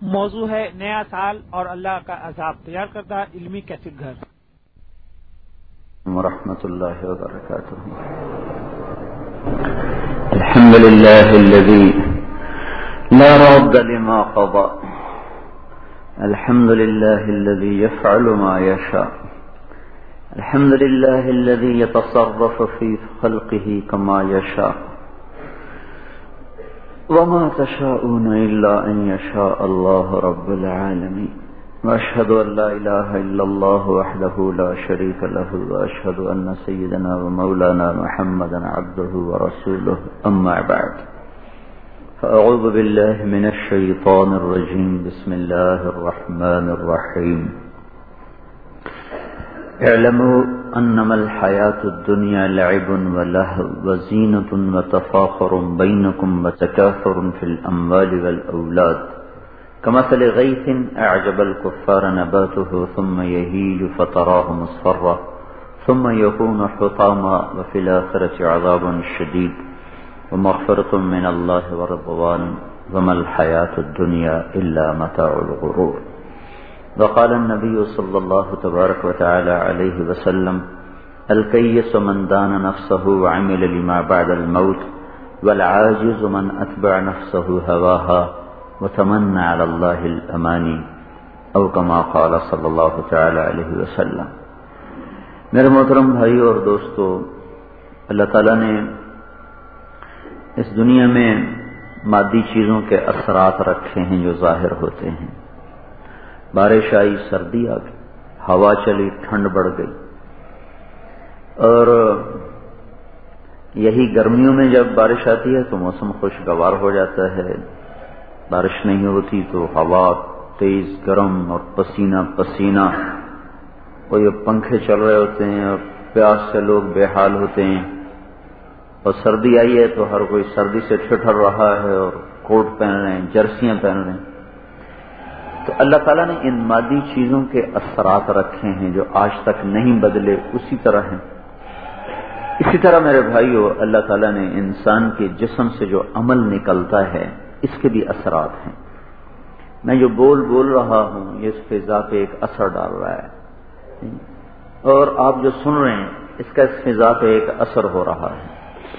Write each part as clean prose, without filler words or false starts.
موضوع ہے نیا سال اور اللہ کا عذاب، تیار کردہ علمی کیسٹ گھر۔ ورحمۃ اللہ وبرکاتہ۔ الحمد للہ الذی لا رد لما قضى، الحمد للہ الذی يفعل ما يشاء، الحمد للہ الذی يتصرف في خلقه كما يشاء، وما تشاءون إلا أن يشاء الله رب العالمين، وأشهد أن لا إله إلا الله وحده لا شريك له، وأشهد أن سيدنا ومولانا محمدا عبده ورسوله، أما بعد، فأعوذ بالله من الشيطان الرجيم، بسم الله الرحمن الرحيم، اعلموا انما الحياة الدنيا لعب ولهو وزينة وتفاخر بينكم وتكاثر في الأموال والأولاد كمثل غيث أعجب الكفار نباته ثم يهيج فتراه مصفرا ثم يكون حطاما وفي الآخرة عذاب شديد ومغفرة من الله ورضوان وما الحياة الدنيا إلا متاع الغرور۔ وقال النبي صلى الله تبارك وتعالى عليه وسلم: الكيس من دان نفسه وعمل لما بعد الموت، والعاجز من أتبع نفسه هواها وتمنى على الله الأماني، أو كما قال صلى الله تعالى عليه وسلم۔ میرے محترم بھائیو اور دوستو، اللہ تعالیٰ نے اس دنیا میں مادی چیزوں کے اثرات رکھے ہیں جو ظاہر ہوتے ہیں۔ بارش آئی، سردی آ گئی، ہوا چلی، ٹھنڈ بڑھ گئی، اور یہی گرمیوں میں جب بارش آتی ہے تو موسم خوشگوار ہو جاتا ہے، بارش نہیں ہوتی تو ہوا تیز گرم اور پسینہ پسینہ، اور یہ پنکھے چل رہے ہوتے ہیں اور پیاس سے لوگ بے حال ہوتے ہیں، اور سردی آئی ہے تو ہر کوئی سردی سے ٹھٹر رہا ہے اور کوٹ پہن رہے ہیں، جرسیاں پہن رہے ہیں۔ تو اللہ تعالیٰ نے ان مادی چیزوں کے اثرات رکھے ہیں جو آج تک نہیں بدلے، اسی طرح ہیں۔ اسی طرح میرے بھائیو، اللہ تعالیٰ نے انسان کے جسم سے جو عمل نکلتا ہے اس کے بھی اثرات ہیں۔ میں جو بول رہا ہوں یہ اس فضا پہ ایک اثر ڈال رہا ہے، اور آپ جو سن رہے ہیں اس کا اس فضا پہ ایک اثر ہو رہا ہے۔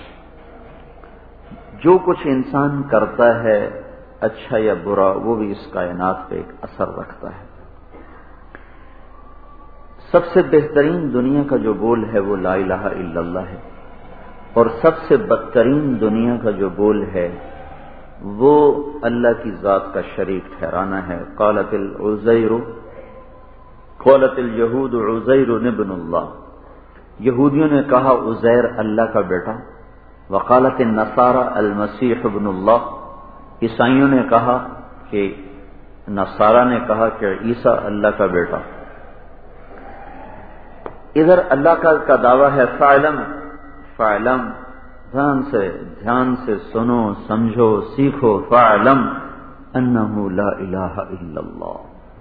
جو کچھ انسان کرتا ہے اچھا یا برا، وہ بھی اس کائنات پہ ایک اثر رکھتا ہے۔ سب سے بہترین دنیا کا جو بول ہے وہ لا الہ الا اللہ ہے، اور سب سے بدترین دنیا کا جو بول ہے وہ اللہ کی ذات کا شریک ٹھہرانا ہے۔ قالت اليہود عزیر ابن اللہ، یہودیوں نے کہا عزیر اللہ کا بیٹا۔ وقالت النصارى المسیح ابن اللہ، عیسائیوں نے کہا کہ نصارہ نے کہا کہ عیسیٰ اللہ کا بیٹا۔ ادھر اللہ کا دعویٰ ہے فاعلم، دھیان سے سنو، سمجھو، سیکھو، فاعلم انہ لا الہ الا اللہ،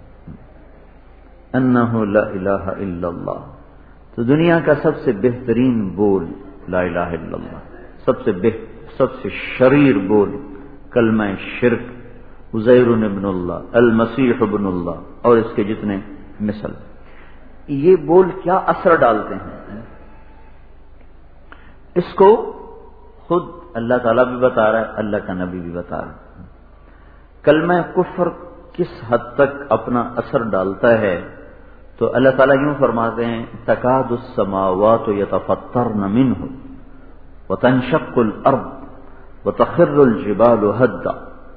انہ لا الہ الا اللہ۔ تو دنیا کا سب سے بہترین بول لا الہ الا اللہ، سب سے شریر بول کلمہ شرک، عزیر ابن اللہ، المسیح ابن اللہ، اور اس کے جتنے مثل۔ یہ بول کیا اثر ڈالتے ہیں اس کو خود اللہ تعالیٰ بھی بتا رہا ہے، اللہ کا نبی بھی بتا رہا ہے۔ کلمہ کفر کس حد تک اپنا اثر ڈالتا ہے تو اللہ تعالیٰ یوں فرماتے ہیں: تکاد السماوات یتفطرن منہ وتنشق الارض وتخر الجبال هدا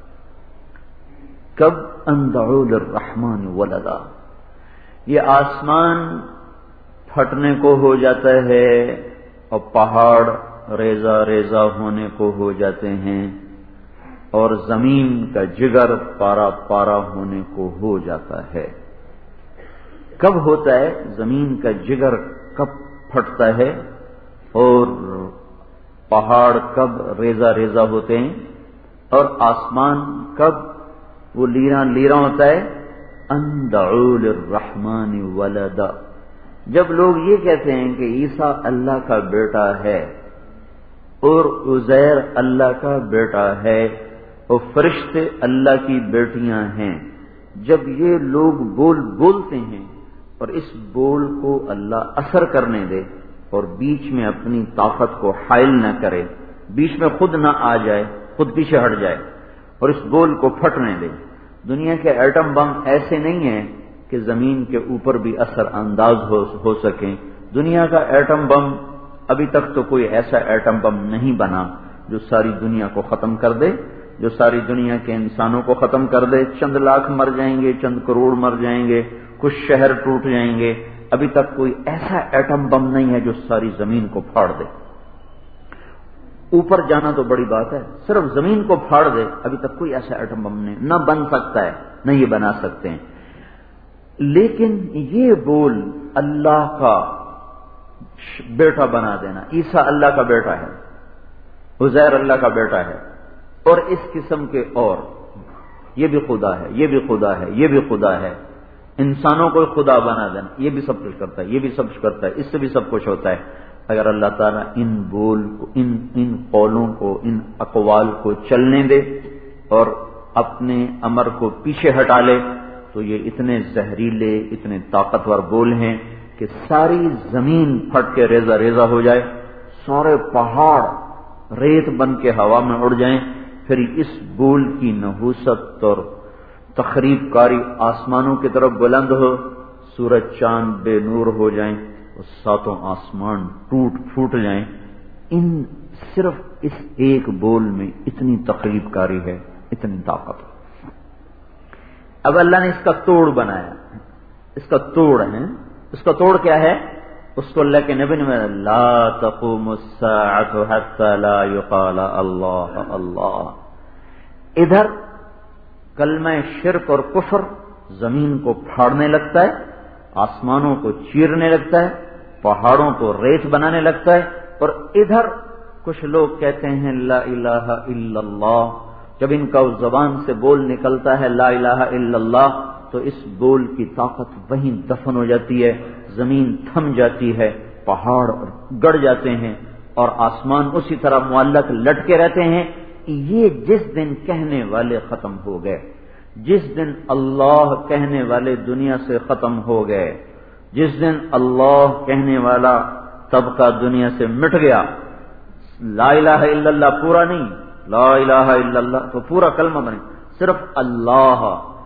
کب ان دعوا للرحمن ولدا۔ یہ آسمان پھٹنے کو ہو جاتا ہے اور پہاڑ ریزہ ریزہ ہونے کو ہو جاتے ہیں، اور زمین کا جگر پارا پارا ہونے کو ہو جاتا ہے۔ کب ہوتا ہے؟ زمین کا جگر کب پھٹتا ہے اور پہاڑ کب ریزہ ریزہ ہوتے ہیں، اور آسمان کب وہ لیراں ہوتا ہے؟ ان دعوا للرحمن ولدا، جب لوگ یہ کہتے ہیں کہ عیسیٰ اللہ کا بیٹا ہے اور عزیر اللہ کا بیٹا ہے اور فرشتے اللہ کی بیٹیاں ہیں، جب یہ لوگ بولتے ہیں اور اس بول کو اللہ اثر کرنے دے اور بیچ میں اپنی طاقت کو حائل نہ کرے، بیچ میں خود نہ آ جائے، خود پیچھے ہٹ جائے اور اس بول کو پھٹنے دے۔ دنیا کے ایٹم بم ایسے نہیں ہیں کہ زمین کے اوپر بھی اثر انداز ہو سکیں۔ دنیا کا ایٹم بم ابھی تک تو کوئی ایسا ایٹم بم نہیں بنا جو ساری دنیا کو ختم کر دے، جو ساری دنیا کے انسانوں کو ختم کر دے۔ چند لاکھ مر جائیں گے، چند کروڑ مر جائیں گے، کچھ شہر ٹوٹ جائیں گے، ابھی تک کوئی ایسا ایٹم بم نہیں ہے جو ساری زمین کو پھاڑ دے۔ اوپر جانا تو بڑی بات ہے، صرف زمین کو پھاڑ دے ابھی تک کوئی ایسا ایٹم بم نہیں، نہ بن سکتا ہے، نہ یہ بنا سکتے ہیں۔ لیکن یہ بول اللہ کا بیٹا بنا دینا، عیسیٰ اللہ کا بیٹا ہے، عزیر اللہ کا بیٹا ہے، اور اس قسم کے اور یہ بھی خدا ہے، یہ بھی خدا ہے، یہ بھی خدا ہے، انسانوں کو خدا بنا دینا، یہ بھی سب کچھ کرتا ہے، یہ بھی سب کچھ کرتا ہے، اس سے بھی سب کچھ ہوتا ہے۔ اگر اللہ تعالیٰ ان بول کو، ان قولوں کو، ان اقوال کو چلنے دے اور اپنے امر کو پیچھے ہٹا لے تو یہ اتنے زہریلے، اتنے طاقتور بول ہیں کہ ساری زمین پھٹ کے ریزہ ریزہ ہو جائے، سارے پہاڑ ریت بن کے ہوا میں اڑ جائیں، پھر اس بول کی نحوست اور تخریب کاری آسمانوں کی طرف بلند ہو، سورج چاند بے نور ہو جائیں اور ساتوں آسمان ٹوٹ پھوٹ جائیں۔ ان صرف اس ایک بول میں اتنی تخریب کاری ہے، اتنی طاقت۔ اب اللہ نے اس کا توڑ بنایا، اس کا توڑ ہے، اس کا توڑ کیا ہے؟ اس کو اللہ کے نبی نے لا تقوم الساعة حتى لا يقال اللہ اللہ۔ ادھر کلمہ شرک اور کفر زمین کو پھاڑنے لگتا ہے، آسمانوں کو چیرنے لگتا ہے، پہاڑوں کو ریت بنانے لگتا ہے، اور ادھر کچھ لوگ کہتے ہیں لا الہ الا اللہ۔ جب ان کا اس زبان سے بول نکلتا ہے لا الہ الا اللہ تو اس بول کی طاقت وہیں دفن ہو جاتی ہے، زمین تھم جاتی ہے، پہاڑ گڑ جاتے ہیں اور آسمان اسی طرح معلق لٹکے رہتے ہیں۔ یہ جس دن کہنے والے ختم ہو گئے، جس دن اللہ کہنے والے دنیا سے ختم ہو گئے، جس دن اللہ کہنے والا طبقہ دنیا سے مٹ گیا، لا الہ الا اللہ پورا نہیں، لا الہ الا اللہ تو پورا کلمہ بنے، صرف اللہ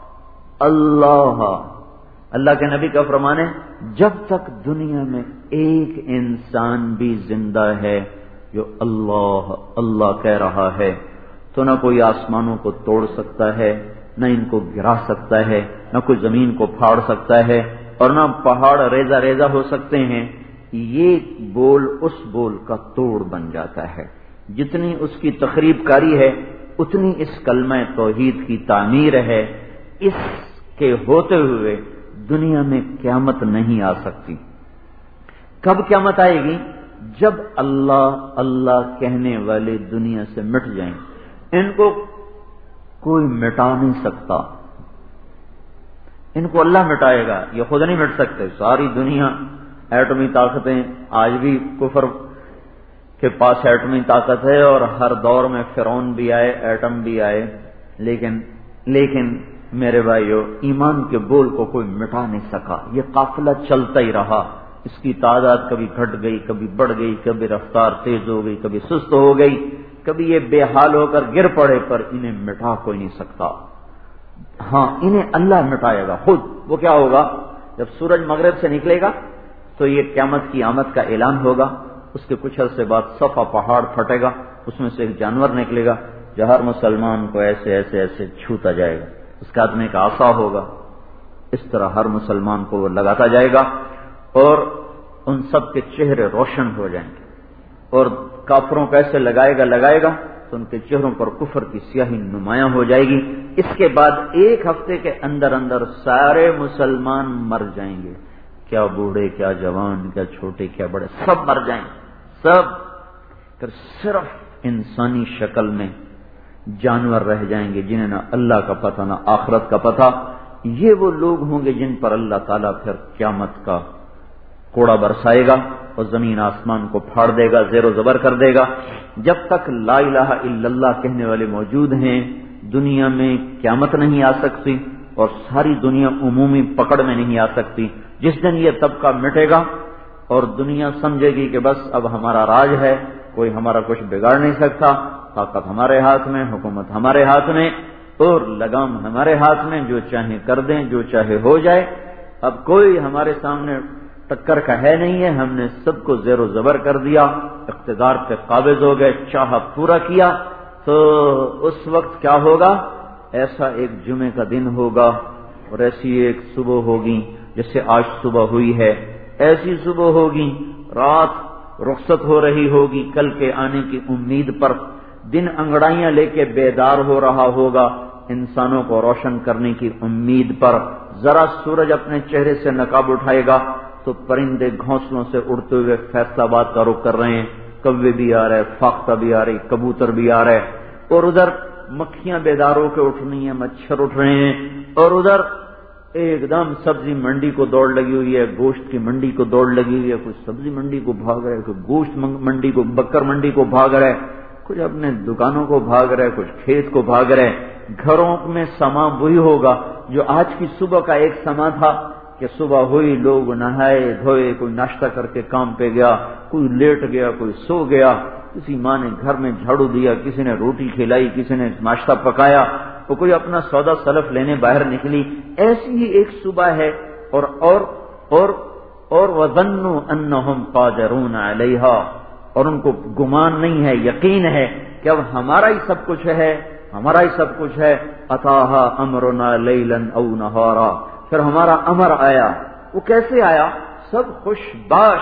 اللہ۔ اللہ کے نبی کا فرمان ہے جب تک دنیا میں ایک انسان بھی زندہ ہے جو اللہ اللہ کہہ رہا ہے تو نہ کوئی آسمانوں کو توڑ سکتا ہے، نہ ان کو گرا سکتا ہے، نہ کوئی زمین کو پھاڑ سکتا ہے، اور نہ پہاڑ ریزہ ریزہ ہو سکتے ہیں۔ یہ بول اس بول کا توڑ بن جاتا ہے۔ جتنی اس کی تخریب کاری ہے اتنی اس کلمہ توحید کی تعمیر ہے۔ اس کے ہوتے ہوئے دنیا میں قیامت نہیں آ سکتی۔ کب قیامت آئے گی؟ جب اللہ اللہ کہنے والے دنیا سے مٹ جائیں۔ ان کو کوئی مٹا نہیں سکتا، ان کو اللہ مٹائے گا، یہ خود نہیں مٹ سکتے۔ ساری دنیا ایٹمی طاقتیں، آج بھی کفر کے پاس ایٹمی طاقت ہے اور ہر دور میں فرعون بھی آئے، ایٹم بھی آئے، لیکن میرے بھائیو ایمان کے بول کو کوئی مٹا نہیں سکا۔ یہ قافلہ چلتا ہی رہا، اس کی تعداد کبھی گھٹ گئی، کبھی بڑھ گئی، کبھی رفتار تیز ہو گئی، کبھی سست ہو گئی، کبھی یہ بے حال ہو کر گر پڑے، پر انہیں مٹا کوئی نہیں سکتا۔ ہاں انہیں اللہ مٹائے گا خود۔ وہ کیا ہوگا؟ جب سورج مغرب سے نکلے گا تو یہ قیامت کی آمد کا اعلان ہوگا، اس کے کچھ عرصے بعد صفا پہاڑ پھٹے گا، اس میں سے ایک جانور نکلے گا جو ہر مسلمان کو ایسے ایسے ایسے چھوتا جائے گا، اس کا ہاتھ میں ایک عصا ہوگا، اس طرح ہر مسلمان کو وہ لگاتا جائے گا اور ان سب کے چہرے روشن ہو جائیں گے، اور کافروں کو ایسے لگائے گا تو ان کے چہروں پر کفر کی سیاہی نمایاں ہو جائے گی۔ اس کے بعد ایک ہفتے کے اندر سارے مسلمان مر جائیں گے، کیا بوڑھے، کیا جوان، کیا چھوٹے، کیا بڑے، سب مر جائیں، سب، پھر صرف انسانی شکل میں جانور رہ جائیں گے جنہیں نہ اللہ کا پتہ نہ آخرت کا پتہ۔ یہ وہ لوگ ہوں گے جن پر اللہ تعالیٰ پھر قیامت کا کوڑا برسائے گا اور زمین آسمان کو پھاڑ دے گا، زیر و زبر کر دے گا۔ جب تک لا الہ الا اللہ کہنے والے موجود ہیں دنیا میں قیامت نہیں آ سکتی، اور ساری دنیا عمومی پکڑ میں نہیں آ سکتی. جس دن یہ طبقہ مٹے گا اور دنیا سمجھے گی کہ بس اب ہمارا راج ہے, کوئی ہمارا کچھ بگاڑ نہیں سکتا, طاقت ہمارے ہاتھ میں, حکومت ہمارے ہاتھ میں اور لگام ہمارے ہاتھ میں, جو چاہے کر دیں, جو چاہے ہو جائے, اب کوئی ہمارے سامنے ٹکر کا ہے نہیں ہے, ہم نے سب کو زیر و زبر کر دیا, اقتدار پہ قابض ہو گئے, چاہا پورا کیا. تو اس وقت کیا ہوگا؟ ایسا ایک جمعے کا دن ہوگا اور ایسی ایک صبح ہوگی جیسے آج صبح ہوئی ہے, ایسی صبح ہوگی, رات رخصت ہو رہی ہوگی کل کے آنے کی امید پر, دن انگڑائیاں لے کے بیدار ہو رہا ہوگا انسانوں کو روشن کرنے کی امید پر. ذرا سورج اپنے چہرے سے نقاب اٹھائے گا تو پرندے گھونسلوں سے اڑتے ہوئے فیصل آباد کا رخ کر رہے ہیں, کوے بھی آ رہے, فاختہ بھی آ رہی, کبوتر بھی آ رہے, اور ادھر مکھیاں بیدار ہو کے اٹھ رہی ہیں, مچھر اٹھ رہے ہیں, اور ادھر ایک دم سبزی منڈی کو دوڑ لگی ہوئی ہے, گوشت کی منڈی کو دوڑ لگی ہوئی ہے, کچھ سبزی منڈی کو بھاگ رہے, کچھ گوشت منڈی کو, بکر منڈی کو بھاگ رہے, کچھ اپنے دکانوں کو بھاگ رہے, کچھ کھیت کو بھاگ رہے. گھروں میں سما وہی ہوگا جو آج کی صبح کا ایک سما تھا کہ صبح ہوئی, لوگ نہائے دھوئے, کوئی ناشتہ کر کے کام پہ گیا, کوئی لیٹ گیا, کوئی سو گیا, کسی ماں نے گھر میں جھاڑو دیا, کسی نے روٹی کھلائی, کسی نے ناشتہ پکایا, تو کوئی اپنا سودا سلف لینے باہر نکلی. ایسی ہی ایک صبح ہے. اور وظنوا انہم قادرون علیہا, اور ان کو گمان نہیں ہے, یقین ہے کہ اب ہمارا ہی سب کچھ ہے, ہمارا ہی سب کچھ ہے. اتاہا امرنا لیلا او نہارا, پھر ہمارا امر آیا. وہ کیسے آیا؟ سب خوش باش,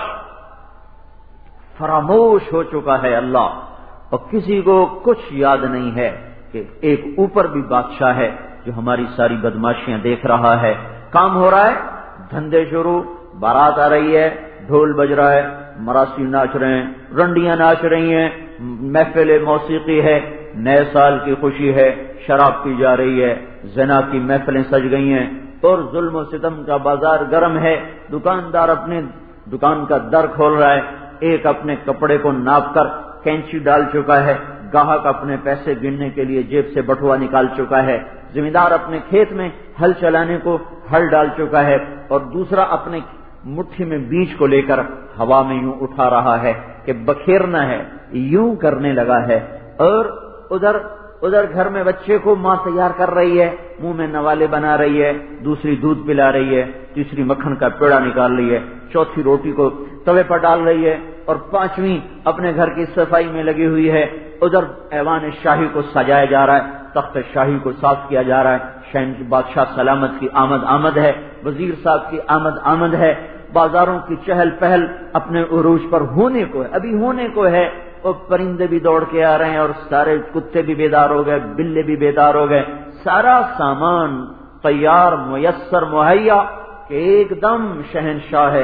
فراموش ہو چکا ہے اللہ, اور کسی کو کچھ یاد نہیں ہے کہ ایک اوپر بھی بادشاہ ہے جو ہماری ساری بدماشیاں دیکھ رہا ہے. کام ہو رہا ہے, دھندے شروع, بارات آ رہی ہے, ڈھول بج رہا ہے, مراسی ناچ رہے ہیں, رنڈیاں ناچ رہی ہیں, محفل موسیقی ہے, نئے سال کی خوشی ہے, شراب پی جا رہی ہے, زنا کی محفلیں سج گئی ہیں, اور ظلم و ستم کا بازار گرم ہے. دکاندار اپنے دکان کا در کھول رہا ہے, ایک اپنے کپڑے کو ناپ کر کینچی ڈال چکا ہے, گاہک اپنے پیسے گننے کے لیے جیب سے بٹوا نکال چکا ہے, زمیندار اپنے کھیت میں ہل چلانے کو ہل ڈال چکا ہے, اور دوسرا اپنے مٹھی میں بیج کو لے کر ہوا میں یوں اٹھا رہا ہے کہ بکھیرنا ہے, یوں کرنے لگا ہے. اور ادھر گھر میں بچے کو ماں تیار کر رہی ہے, منہ میں نوالے بنا رہی ہے, دوسری دودھ پلا رہی ہے, تیسری مکھن کا پیڑا نکال رہی ہے, چوتھی روٹی کو توے پر ڈال رہی ہے, اور پانچویں اپنے گھر کی صفائی میں لگی ہوئی ہے. ادھر ایوان شاہی کو سجایا جا رہا ہے, تخت شاہی کو صاف کیا جا رہا ہے, بادشاہ سلامت کی آمد ہے, وزیر صاحب کی آمد ہے, بازاروں کی چہل پہل اپنے عروج پر ہونے کو ہے, ابھی ہونے کو ہے. اور پرندے بھی دوڑ کے آ رہے ہیں, اور سارے کتے بھی بیدار ہو گئے, بلے بھی بیدار ہو گئے, سارا سامان تیار میسر مہیا کہ ایک دم شہنشاہ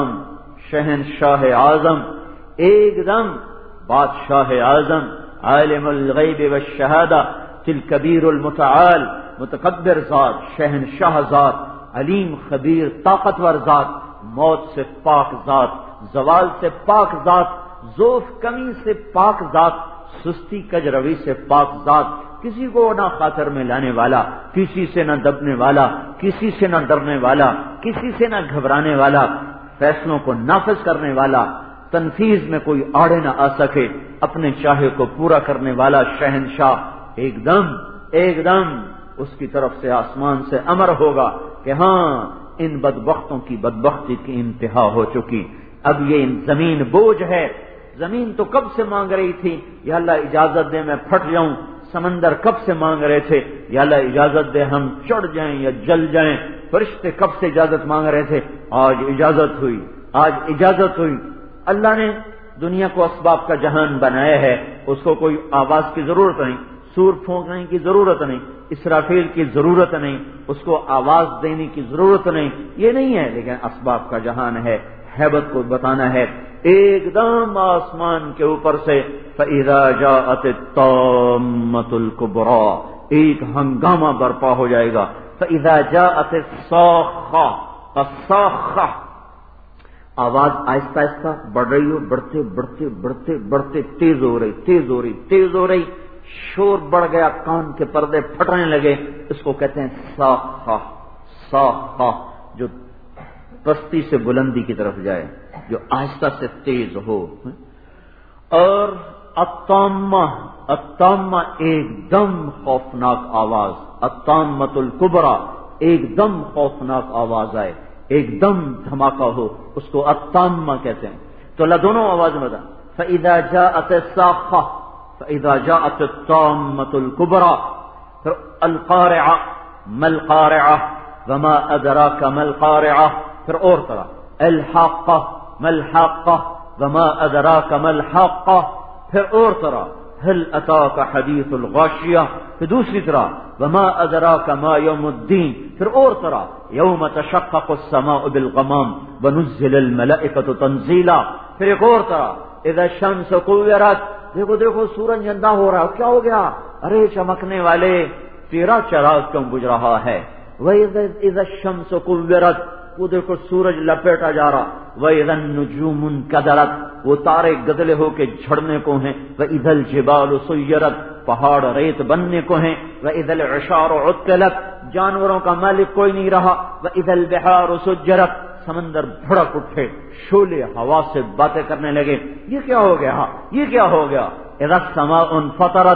اعظم, ایک دم بادشاہ اعظم, عالم الغیب والشہادہ, الکبیر المتعال, متکبر ذات, شہنشاہ ذات, علیم خبیر طاقتور ذات, موت سے پاک ذات, زوال سے پاک ذات, ذوف کمی سے پاک ذات, سستی کجروی سے پاک ذات, کسی کو نہ خاطر میں لانے والا, کسی سے نہ دبنے والا, کسی سے نہ ڈرنے والا, کسی سے نہ گھبرانے والا, فیصلوں کو نافذ کرنے والا, تنفیذ میں کوئی آڑے نہ آ سکے, اپنے چاہے کو پورا کرنے والا شہنشاہ. ایک دم اس کی طرف سے آسمان سے امر ہوگا کہ ہاں ان بدبختوں کی بدبختی کی انتہا ہو چکی, اب یہ زمین بوجھ ہے. زمین تو کب سے مانگ رہی تھی, یا اللہ اجازت دے میں پھٹ جاؤں. سمندر کب سے مانگ رہے تھے, یا اللہ اجازت دے ہم چڑھ جائیں یا جل جائیں. فرشتے کب سے اجازت مانگ رہے تھے, آج اجازت ہوئی. اللہ نے دنیا کو اسباب کا جہان بنایا ہے, اس کو کوئی آواز کی ضرورت نہیں, سور پھونکنے کی ضرورت نہیں, اسرافیل کی ضرورت نہیں, اس کو آواز دینے کی ضرورت نہیں, یہ نہیں ہے. لیکن اسباب کا جہان ہے, ہیبت کو بتانا ہے. ایک دم آسمان کے اوپر سے فَإِذَا جَاءَتِ الطَّامَّةُ الْكُبْرَى, ایک ہنگامہ برپا ہو جائے گا. فَإِذَا جَاءَتِ الصَّاخَّةُ, آواز آہستہ آہستہ بڑھ رہی ہو, بڑھتے تیز ہو رہی. شور بڑھ گیا، کان کے پردے پھٹنے لگے، اس کو کہتے ہیں صاخہ، صاخہ جو پستی سے بلندی کی طرف جائے، جو آہستہ سے تیز ہو۔ اور الطامہ، الطامہ ایک دم خوفناک آواز، الطامۃ الکبریٰ ایک دم خوفناک آواز آئے، ایک دم دھماکہ ہو، اس کو الطامہ کہتے ہیں۔ تو اللہ دونوں آواز میں بتا، فَإِذَا جَاءَتِ الصَّاخَّةُ فَإِذَا جَاءَتِ الطَّامَّةُ الْكُبْرَىٰ، پھر القارعہ ما القارعہ وما أدراك ما القارعہ، پھر اور طرح الحاقہ ما الحاقہ وما أدراك ما الحاقہ، پھر اور طرح هل أتاك حديث الغاشیہ، پھر دوسری طرح وما أدراك ما يوم الدین، پھر اور طرح یوم تشقق السماء بالغمام ونزل الملائکۃ تنزیلا، پھر ایک اور طرح اذا الشمس كورت، دیکھو دیکھو سورج اندھا ہو رہا ہے، کیا ہو گیا؟ ارے چمکنے والے تیرا چراغ کیوں بجھ رہا ہے؟ وَإِذَا الشَّمْسُ كُوِّرَتْ، وہ دیکھو سورج لپیٹا جا رہا، وَإِذَا النُّجُومُ انْكَدَرَتْ، وہ تارے گدلے ہو کے جھڑنے کو ہیں، وَإِذَا الْجِبَالُ سُيِّرَتْ، پہاڑ ریت بننے کو ہیں، وَإِذَا الْعِشَارُ عُطِّلَتْ، جانوروں کا مالک کوئی نہیں رہا، وَإِذَا الْبِحَارُ سُجِّرَتْ، سمندر بھڑک اٹھے، شعلے ہوا سے باتیں کرنے لگے، یہ کیا ہو گیا؟ یہ کیا ہو گیا؟ اذا السماء انفطرت،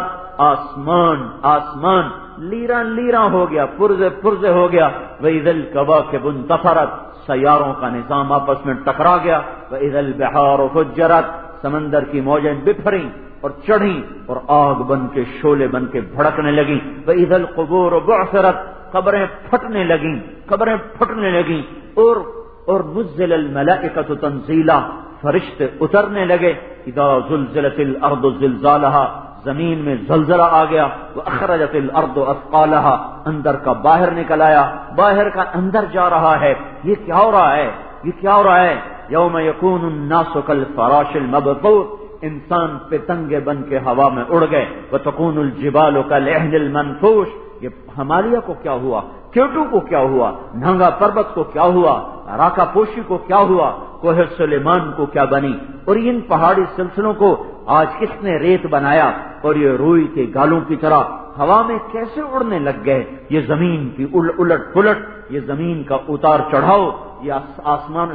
آسمان آسمان لیراں لیراں ہو گیا، پرزے پرزے ہو گیا، وَإِذَا الْكَوَاكِبُ انتَثَرَتْ، سیاروں کا نظام آپس میں ٹکرا گیا، وَإِذَا الْبِحَارُ فُجِّرَتْ، سمندر کی موجیں بپھریں اور چڑھیں اور آگ بن کے شعلے بن کے بھڑکنے لگیں، وَإِذَا الْقُبُورُ بُعْثِرَتْ، قبریں پھٹنے لگیں، قبریں پھٹنے لگیں، اور نزل الملائکۃ تنزیلا، فرشتے اترنے لگے، اذا زلزلت الارض زلزالہا، زمین میں زلزلہ آ گیا، واخرجت الارض اثقالہا، اندر کا باہر نکل آیا، باہر کا اندر جا رہا ہے۔ یہ کیا ہو رہا ہے؟ یہ کیا ہو رہا ہے؟ یوم یکون الناس کالفراش المبثوث، انسان پتنگے بن کے ہوا میں اڑ گئے، وتکون الجبال کالعہن المنفوش، یہ ہمالیہ کو کیا ہوا؟ کیوٹو کو کیا ہوا؟ نہنگا پربت کو کیا ہوا؟ راکا پوشی کو کیا ہوا؟ کوہ سلیمان کو کیا بنی؟ اور ان پہاڑی سلسلوں کو آج کس نے ریت بنایا؟ اور یہ روئی کے گالوں کی طرح ہوا میں کیسے اڑنے لگ گئے؟ یہ زمین کی الٹ پلٹ، یہ زمین کا اتار چڑھاؤ، یہ آسمان،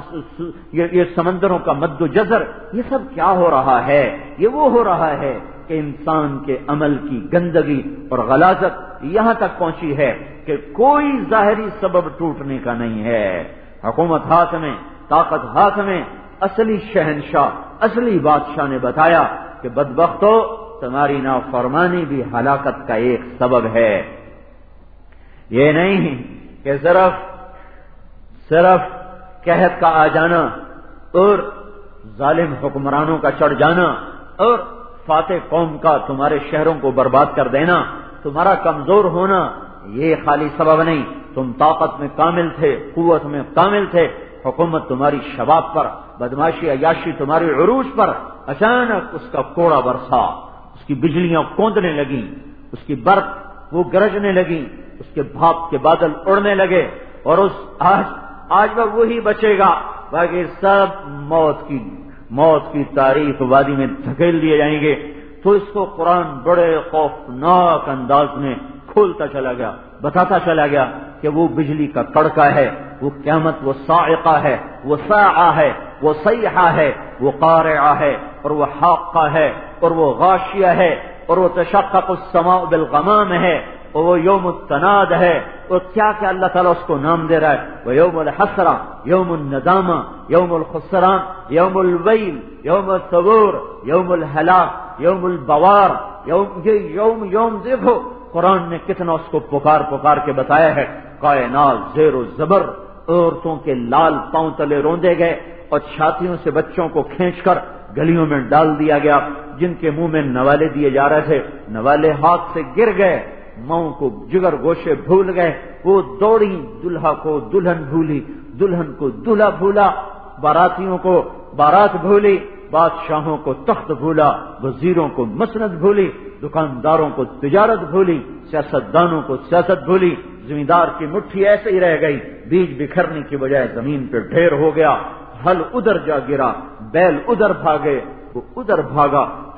یہ سمندروں کا مد و جزر، یہ سب کیا ہو رہا ہے؟ یہ وہ ہو رہا ہے کہ انسان کے عمل کی گندگی اور غلاظت یہاں تک پہنچی ہے کہ کوئی ظاہری سبب ٹوٹنے کا نہیں ہے۔ حکومت ہاتھ میں، طاقت ہاتھ میں، اصلی شہنشاہ، اصلی بادشاہ نے بتایا کہ بدبختو، تمہاری نافرمانی بھی ہلاکت کا ایک سبب ہے۔ یہ نہیں کہ صرف قحط کا آ جانا اور ظالم حکمرانوں کا چڑھ جانا اور فاتح قوم کا تمہارے شہروں کو برباد کر دینا، تمہارا کمزور ہونا یہ خالی سبب نہیں، تم طاقت میں کامل تھے، قوت میں کامل تھے، حکومت تمہاری شباب پر، بدماشی عیاشی تمہاری عروج پر، اچانک اس کا کوڑا برسا، اس کی بجلیاں کوندنے لگیں، اس کی برق وہ گرجنے لگیں، اس کے بھاپ کے بادل اڑنے لگے، اور آج وہ وہی بچے گا، باقی سب موت کی تاریخ وادی میں دھکیل دیے جائیں گے۔ تو اس کو قرآن بڑے خوفناک انداز میں کھولتا چلا گیا، بتاتا چلا گیا کہ وہ بجلی کا کڑکا ہے، وہ قیامت، وہ صاعقہ ہے، وہ ساعہ ہے، وہ صیحہ ہے، وہ قارعہ ہے، اور وہ حاقہ ہے، اور وہ غاشیہ ہے، اور وہ تشقق السماء بالغمام ہے، اور وہ یوم التناد ہے، اور کیا کہ اللہ تعالیٰ اس کو نام دے رہا ہے، وہ یوم الحسرہ، یوم الندامہ، یوم الخسران، یوم الویل، یوم الثبور، یوم الہلاک، یوم البوار، یوم دیکھو قرآن نے کتنا اس کو پکار کے بتایا ہے۔ کائنات زیر و زبر، عورتوں کے لال پاؤں تلے روندے گئے اور چھاتیوں سے بچوں کو کھینچ کر گلیوں میں ڈال دیا گیا، جن کے منہ میں نوالے دیے جا رہے تھے، نوالے ہاتھ سے گر گئے، ماؤں کو جگر گوشے بھول گئے، وہ دوڑی، دلہا کو دلہن بھولی، دلہن کو دلہا بھولا، باراتیوں کو بارات بھولی، بادشاہوں کو تخت بھولا، وزیروں کو مسند بھولی، دکانداروں کو تجارت بھولی، سیاستدانوں کو سیاست بھولی، زمیندار کی مٹھی ایسے ہی رہ گئی، بیج بکھرنے کی بجائے زمین پہ ڈھیر ہو گیا، ہل ادھر جا گرا، بیل ادھر بھاگے، وہ ادھر بھاگا،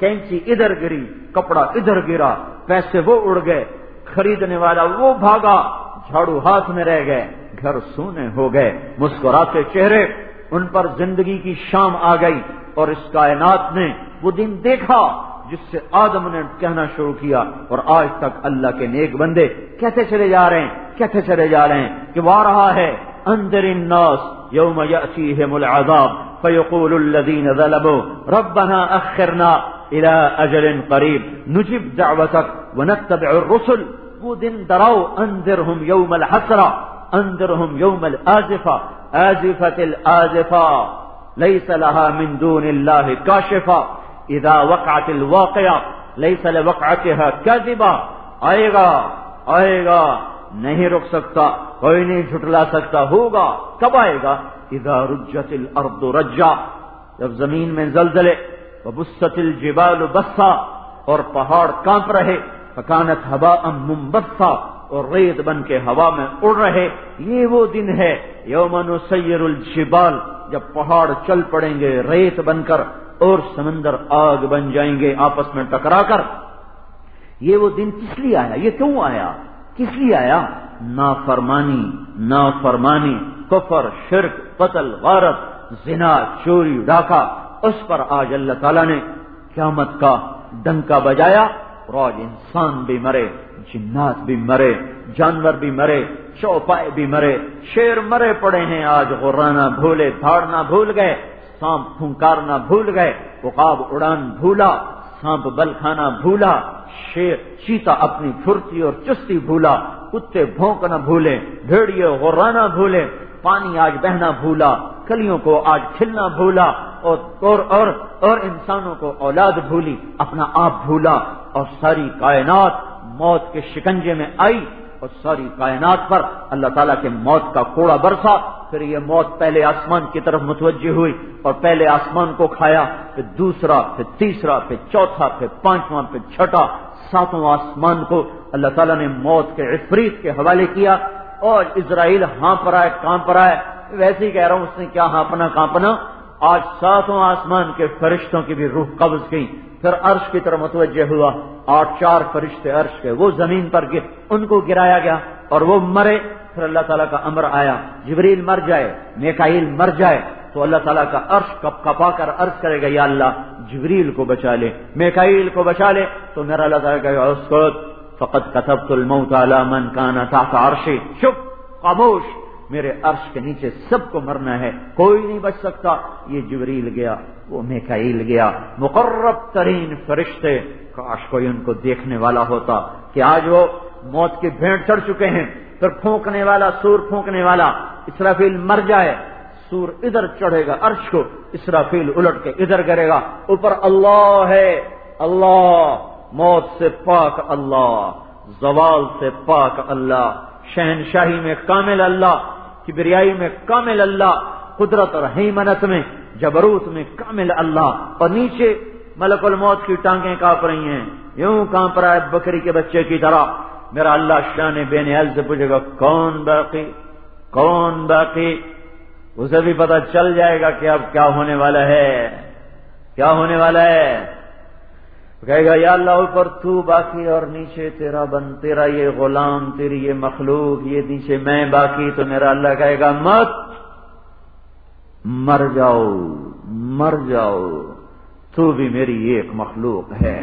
کینچی ادھر گری، کپڑا ادھر گرا، پیسے وہ اڑ گئے، خریدنے والا وہ بھاگا، جھاڑو ہاتھ میں رہ گئے، گھر سونے ہو گئے، مسکراتے چہرے، ان پر زندگی کی شام آ گئی، اور اس کائنات نے وہ دن دیکھا جس سے آدم نے کہنا شروع کیا، اور آج تک اللہ کے نیک بندے کہتے چلے جا رہے ہیں کہ وہ آ رہا ہے، انذر الناس یوم یأتیہم العذاب فیقول الذین ظلموا ربنا اخرنا الى اجل قریب نجب دعوتک ونتبع الرسل، وہ دن ڈراؤ، انذرہم یوم الحسرہ، انذرہم یوم الآزفہ، آزفت الآزفہ لیس لها من دون اللہ کاشفہ، اذا وقعت الواقعہ لیس لوقعتها کاذبہ، آئے گا نہیں رک سکتا، کوئی نہیں جھٹلا سکتا، ہوگا، کب آئے گا؟ اذا رجت الارض رجا، جب زمین میں زلزلے، وبست الجبال بسا، اور پہاڑ کانپ رہے، فکانت هباء منبثا، اور ریت بن کے ہوا میں اڑ رہے، یہ وہ دن ہے یوم نسیر الجبال، جب پہاڑ چل پڑیں گے ریت بن کر، اور سمندر آگ بن جائیں گے آپس میں ٹکرا کر۔ یہ وہ دن کس لیے آیا؟ یہ کیوں آیا؟ کس لیے آیا؟ نافرمانی، کفر، شرک، قتل، غارت، زنا، چوری، ڈاکہ، اس پر آج اللہ تعالیٰ نے قیامت کا ڈنکا بجایا، اور آج انسان بھی مرے، جنات بھی مرے، جانور بھی مرے، چوپائے بھی مرے، شیر مرے پڑے ہیں آج، غرانا بھولے، دھاڑنا بھول گئے، سانپ پھنکارنا بھول گئے، عقاب اڑان بھولا، سانپ بل کھانا بھولا، شیر چیتا اپنی پھرتی اور چستی بھولا، کتے بھونکنا بھولے، بھیڑیے غرانا بھولے، پانی آج بہنا بھولا، کلیوں کو آج کھلنا بھولا، اور انسانوں کو اولاد بھولی، اپنا آپ بھولا، اور ساری کائنات موت کے شکنجے میں آئی، اور ساری کائنات پر اللہ تعالیٰ کے موت کا کوڑا برسا۔ پھر یہ موت پہلے آسمان کی طرف متوجہ ہوئی، اور پہلے آسمان کو کھایا، پھر دوسرا، پھر تیسرا، پھر چوتھا، پھر پانچواں، پھر چھٹا، ساتواں آسمان کو اللہ تعالیٰ نے موت کے عفریت کے حوالے کیا، اور اسرائیل ہاں پر آئے، کہاں پر آئے، ویسے ہی کہہ رہا ہوں، اس نے کیا ہانپنا کانپنا۔ آج ساتواں آسمان کے فرشتوں کی بھی روح قبض گئی، پھر عرش کی طرف متوجہ ہوا، 8 فرشتے عرش کے، وہ زمین پر گر، ان کو گرایا گیا اور وہ مرے۔ پھر اللہ تعالیٰ کا امر آیا، جبریل مر جائے، میکائیل مر جائے، تو اللہ تعالیٰ کا عرش کپا کر عرض کرے گا، یا اللہ جبریل کو بچا لے، میکائیل کو بچا لے، تو میرا اللہ تعالیٰ کہے گا، اسکت فقد كتبت الموت على من كان تحت عرشی، چپ، خاموش، میرے عرش کے نیچے سب کو مرنا ہے، کوئی نہیں بچ سکتا۔ یہ جبریل گیا، وہ میکائیل گیا، مقرب ترین فرشتے، کاش کوئی ان کو دیکھنے والا ہوتا کہ آج وہ موت کی بھینٹ چڑھ چکے ہیں۔ پھر پھونکنے والا، سور پھونکنے والا اسرافیل مر جائے، سور ادھر چڑھے گا عرش کو، اسرافیل الٹ کے ادھر کرے گا، اوپر اللہ ہے، اللہ، موت سے پاک اللہ، زوال سے پاک اللہ، شہنشاہی میں کامل اللہ، کبریائی میں کامل اللہ، قدرت اور حیمنت میں، جبروت میں کامل اللہ، اور نیچے ملک الموت کی ٹانگیں کانپ رہی ہیں، یوں کانپ رہا ہے بکری کے بچے کی طرح۔ میرا اللہ شان بے نیاز سے پوچھے گا، کون باقی، کون باقی؟ اسے بھی پتہ چل جائے گا کہ اب کیا ہونے والا ہے، کیا ہونے والا ہے۔ کہے گا، یا اللہ اوپر تو باقی، اور نیچے تیرا بند، تیرا یہ غلام، تیری یہ مخلوق، یہ نیچے میں باقی۔ تو میرا اللہ کہے گا، مت، مر جاؤ، مر جاؤ، تو بھی میری ایک مخلوق ہے،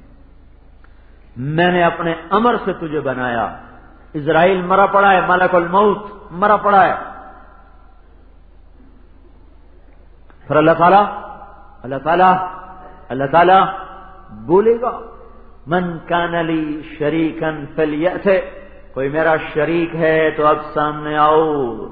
میں نے اپنے امر سے تجھے بنایا۔ اسرائیل مرا پڑا ہے، ملک الموت مرا پڑا ہے۔ پھر اللہ تعالیٰ بولے گا، من کان لی شریکن فلیأت، کوئی میرا شریک ہے تو اب سامنے آؤ۔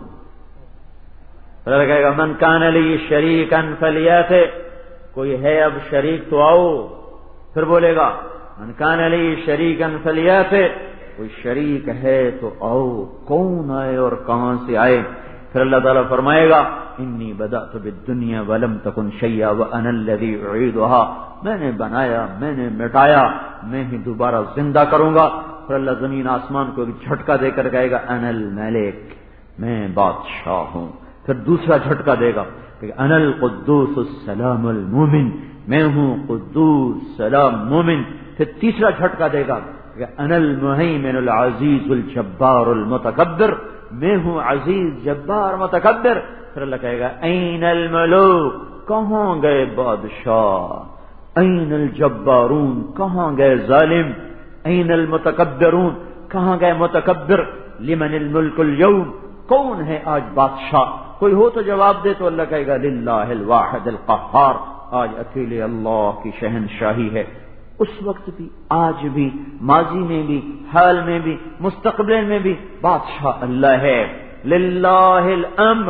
پھر کہے گا، من کان لی شریکن فلیأت، کوئی ہے اب شریک تو آؤ۔ پھر بولے گا، من کان لی شریکن فلیأت، کوئی شریک ہے تو آؤ، کون آئے اور کہاں سے آئے؟ پھر اللہ تعالیٰ فرمائے گا، انی بدأت بالدنیا ولم تکن شیئا وانا الذی اعیدها، میں نے بنایا، میں نے مٹایا، میں ہی دوبارہ زندہ کروں گا۔ پھر اللہ زمین آسمان کو ایک جھٹکا دے کر کہے گا، انا الملک، میں بادشاہ ہوں۔ پھر دوسرا جھٹکا دے گا، کہ انا القدوس السلام المومن، میں ہوں قدوس سلام مومن. پھر تیسرا جھٹکا دے گا کہ انا المہیمن العزیز الجبار المتکبر، میں ہوں عزیز جبار متکبر. پھر اللہ کہے گا این الملوک، کہاں گئے بادشاہ، این الجبارون، کہاں گئے ظالم، این المتکبرون، کہاں گئے متکبر. لمن الملک اليوم، کون ہے آج بادشاہ؟ کوئی ہو تو جواب دے. تو اللہ کہے گا للہ الواحد القہار، آج اکیلے اللہ کی شہنشاہی ہے. اس وقت بھی، آج بھی، ماضی میں بھی، حال میں بھی، مستقبل میں بھی بادشاہ اللہ ہے. للہ الامر،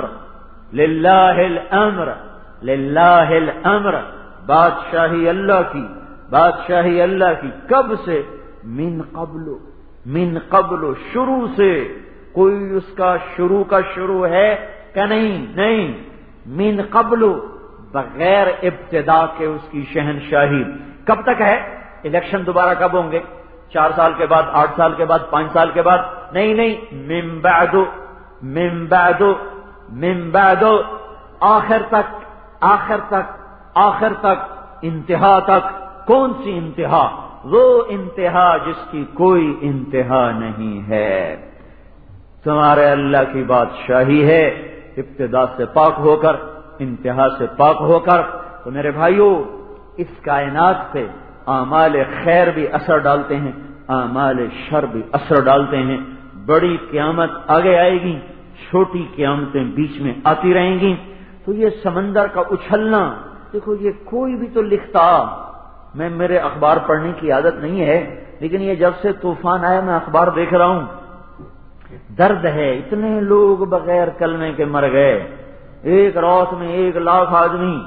للہ الامر، للہ الامر. بادشاہی اللہ کی، بادشاہی اللہ کی. کب سے؟ من قبل، من قبل، شروع سے. کوئی اس کا شروع کا شروع ہے کہ نہیں؟ نہیں. من قبل، بغیر ابتدا کے اس کی شہنشاہی. کب تک ہے؟ الیکشن دوبارہ کب ہوں گے؟ 4 سال کے بعد، 8 سال کے بعد، 5 سال کے بعد؟ نہیں نہیں. من بعد، من بعد، من بعد، آخر تک، آخر تک، آخر تک، انتہا تک. کون سی انتہا؟ وہ انتہا جس کی کوئی انتہا نہیں ہے. تمہارے اللہ کی بادشاہی ہے، ابتدا سے پاک ہو کر، انتہا سے پاک ہو کر. تو میرے بھائیوں، اس کائنات سے اعمال خیر بھی اثر ڈالتے ہیں، اعمال شر بھی اثر ڈالتے ہیں. بڑی قیامت آگے آئے گی، چھوٹی قیامتیں بیچ میں آتی رہیں گی. تو یہ سمندر کا اچھلنا، دیکھو یہ کوئی بھی تو لکھتا. میں، میرے اخبار پڑھنے کی عادت نہیں ہے، لیکن یہ جب سے طوفان آیا میں اخبار دیکھ رہا ہوں. درد ہے، اتنے لوگ بغیر کلمے کے مر گئے. ایک رات میں 1 لاکھ آدمی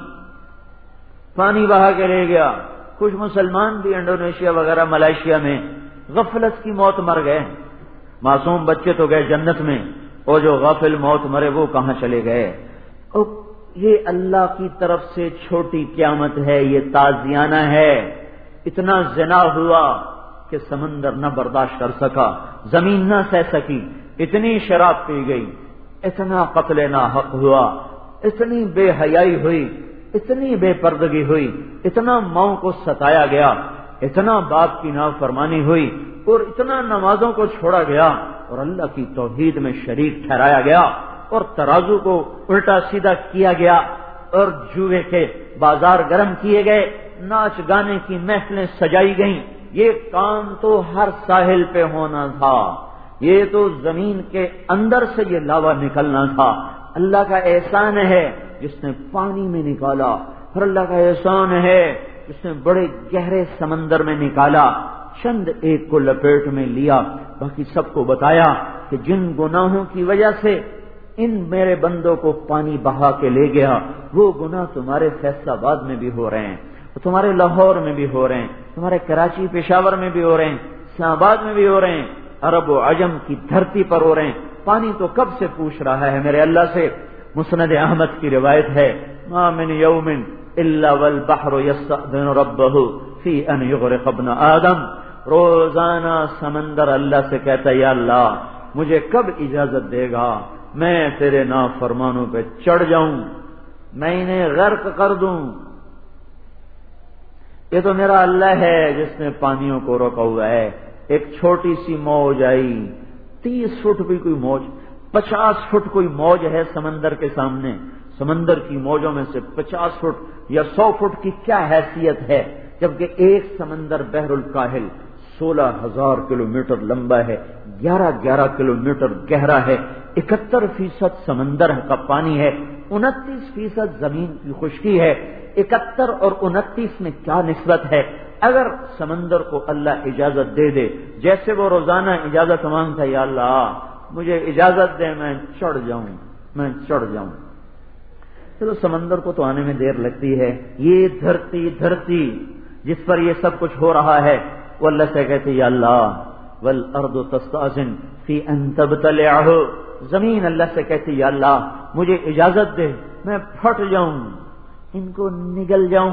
پانی بہا کے لے گیا. کچھ مسلمان بھی انڈونیشیا وغیرہ ملائیشیا میں غفلت کی موت مر گئے. معصوم بچے تو گئے جنت میں، اور جو غافل موت مرے وہ کہاں چلے گئے. اور یہ اللہ کی طرف سے چھوٹی قیامت ہے، یہ تازیانہ ہے. اتنا زنا ہوا کہ سمندر نہ برداشت کر سکا، زمین نہ سہ سکی. اتنی شراب پی گئی، اتنا قتل ناحق ہوا، اتنی بے حیائی ہوئی، اتنی بے پردگی ہوئی، اتنا ماؤں کو ستایا گیا، اتنا باپ کی نافرمانی ہوئی، اور اتنا نمازوں کو چھوڑا گیا، اور اللہ کی توحید میں شریک ٹھہرایا گیا، اور ترازو کو الٹا سیدھا کیا گیا، اور جوئے کے بازار گرم کیے گئے، ناچ گانے کی محفلیں سجائی گئیں. یہ کام تو ہر ساحل پہ ہونا تھا، یہ تو زمین کے اندر سے یہ لاوا نکلنا تھا. اللہ کا احسان ہے جس نے پانی میں نکالا، اور اللہ کا احسان ہے جس نے بڑے گہرے سمندر میں نکالا. چند ایک کو لپیٹ میں لیا، باقی سب کو بتایا کہ جن گناہوں کی وجہ سے ان میرے بندوں کو پانی بہا کے لے گیا، وہ گناہ تمہارے فیصل آباد میں بھی ہو رہے ہیں، تمہارے لاہور میں بھی ہو رہے ہیں، تمہارے کراچی پشاور میں بھی ہو رہے ہیں، اسلام آباد میں بھی ہو رہے ہیں، عرب و عجم کی دھرتی پر ہو رہے ہیں. پانی تو کب سے پوچھ رہا ہے میرے اللہ سے. مسند احمد کی روایت ہے، ما من یوم الا والبحر یستأذن ربہ فی ان یغرق ابن آدم. روزانہ سمندر اللہ سے کہتا ہے یا اللہ مجھے کب اجازت دے گا میں تیرے نافرمانوں پہ چڑھ جاؤں، میں انہیں غرق کر دوں. یہ تو میرا اللہ ہے جس نے پانیوں کو روکا ہوا ہے. ایک چھوٹی سی موج آئی، 30 فٹ بھی کوئی موج، 50 فٹ کوئی موج ہے سمندر کے سامنے. سمندر کی موجوں میں سے 50 فٹ یا 100 فٹ کی کیا حیثیت ہے، جبکہ ایک سمندر بحر الکاہل 16,000 کلومیٹر لمبا ہے، 11 کلومیٹر گہرا ہے، 71% سمندر کا پانی ہے، 29% زمین کی خشکی ہے. 71 اور 29 میں کیا نسبت ہے؟ اگر سمندر کو اللہ اجازت دے دے، جیسے وہ روزانہ اجازت مانگتا ہے یا اللہ مجھے اجازت دے میں چڑھ جاؤں، میں چڑھ جاؤں. چلو سمندر کو تو آنے میں دیر لگتی ہے. یہ دھرتی جس پر یہ سب کچھ ہو رہا ہے، وہ اللہ سے کہتے یا اللہ والارض تستأذن فی ان تبتلعہ. زمین اللہ سے کہتی یا اللہ مجھے اجازت دے میں پھٹ جاؤں، ان کو نگل جاؤں.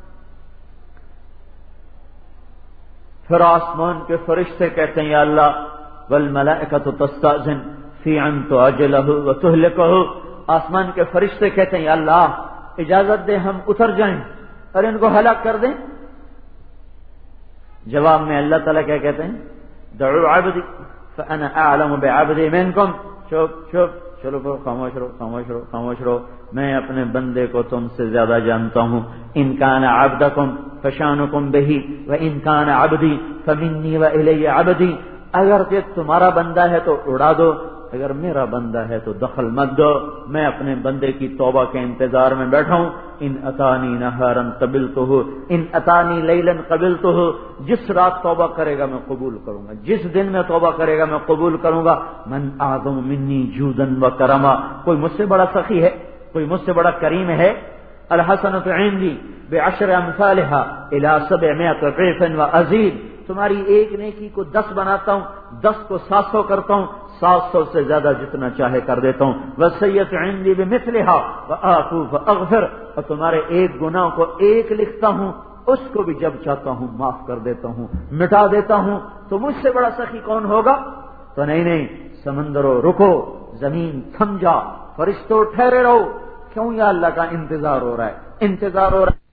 پھر آسمان کے فرشتے کہتے ہیں یا اللہ والملائکۃ تستأذن فی ان تعجلہ وتہلکہ. آسمان کے فرشتے کہتے ہیں یا اللہ اجازت دے ہم اتر جائیں اور ان کو ہلاک کر دیں؟ جواب میں اللہ تعالیٰ کیا کہتے ہیں؟ دعوا عبدی فانا اعلم بعبدی منکم. چپ چپ، چلو خاموش رہو خاموش رہو خاموش رہو، میں اپنے بندے کو تم سے زیادہ جانتا ہوں. ان کان عبدکم فشانکم بہی وان کان عبدی فمنی والی عبدی. اگر کہ تمہارا بندہ ہے تو اڑا دو، اگر میرا بندہ ہے تو دخل مت دو. میں اپنے بندے کی توبہ کے انتظار میں بیٹھا ہوں. ان اتانی نہارا قبلتہ ان اتانی لیلا قبلتہ. جس رات توبہ کرے گا میں قبول کروں گا، جس دن میں توبہ کرے گا میں قبول کروں گا. من اعظم منی جودا وکرما. کوئی مجھ سے بڑا سخی ہے؟ کوئی مجھ سے بڑا کریم ہے؟ الحسنۃ عندی بعشر امثالها الى 700 ضعف وازید. تمہاری ایک نیکی کو 10 بناتا ہوں، 10 کو 700 کرتا ہوں، 700 سے زیادہ جتنا چاہے کر دیتا ہوں. وصیت عندی بمثلها واعفو فاغفر. اور تمہارے ایک گناہ کو 1 لکھتا ہوں، اس کو بھی جب چاہتا ہوں معاف کر دیتا ہوں، مٹا دیتا ہوں. تو مجھ سے بڑا سخی کون ہوگا؟ تو نہیں، سمندروں رکو، زمین تھم جا، فرشتوں ٹھہرے رہو. کیوں یا اللہ کا انتظار ہو رہا ہے، انتظار ہو رہا ہے.